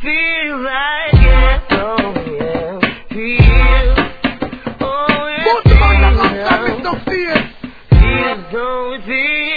Feels like it, oh yeah. Feels, oh it feels, no fear. feels, oh it feels.